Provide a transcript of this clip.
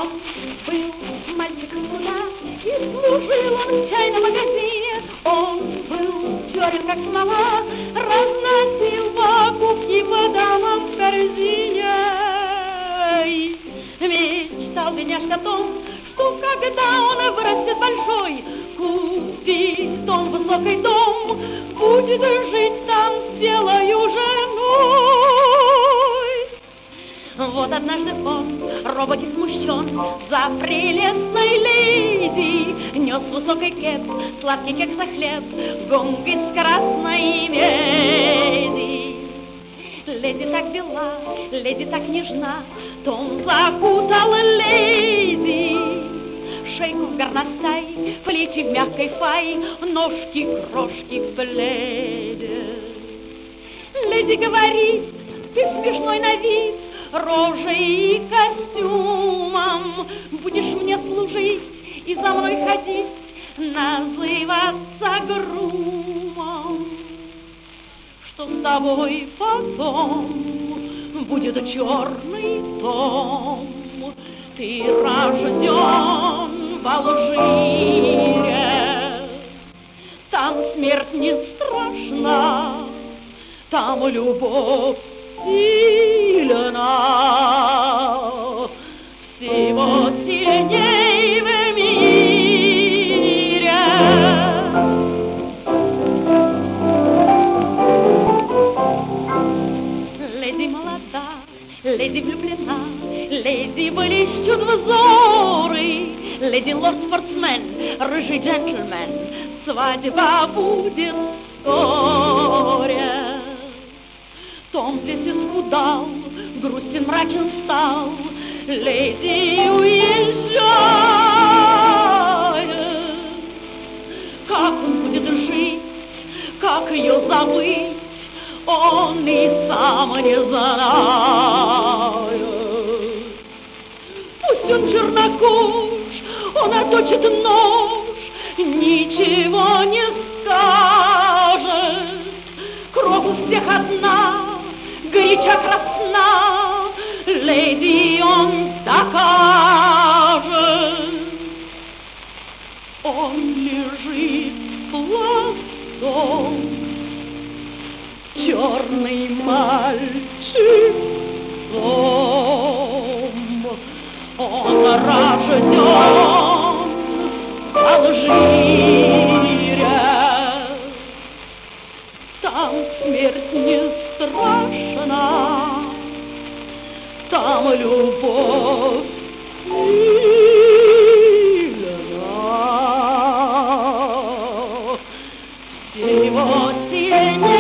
Он был мальчик труда, и служил он в чайном магазине. Он был черен, как смола, разносил покупки по домам в корзине. И мечтал бедняжка о том, что когда он вырастет большой, купит он высокий дом, будет жить там с белою женой. Вот однажды он, робок и смущен, за прелестной леди нес высокий кеп, сладкий кекс за хлеб, гонг из красной меди. Леди так бела, леди так нежна, то он закутал леди шейку в горностай, плечи в мягкой фай, ножки крошки в пледе. Леди говорит: ты смешной на вид, рожей и костюмом, будешь мне служить и за мной ходить, называться грумом. Что с тобой потом будет черный том, ты рожден в Алжире, там смерть не страшна, там любовь сильна, всего сильней в мире. Леди молода, леди влюблена, леди блещут взоры, леди лорд-спортсмен, рыжий джентльмен, свадьба будет вскоре. Том весь исхудал, грустен, мрачен стал, леди уезжает. Как он будет жить, как ее забыть, он и сам не знает. Пусть он чернокож, он оточит нож, ничего не скажет. Кровь у всех одна, горяча красна, леди он докажет. Он лежит пластом, черный мальчик Том. Он рожден в Алжире, там смерть не страшна, там любовь сильна, всего сильнее.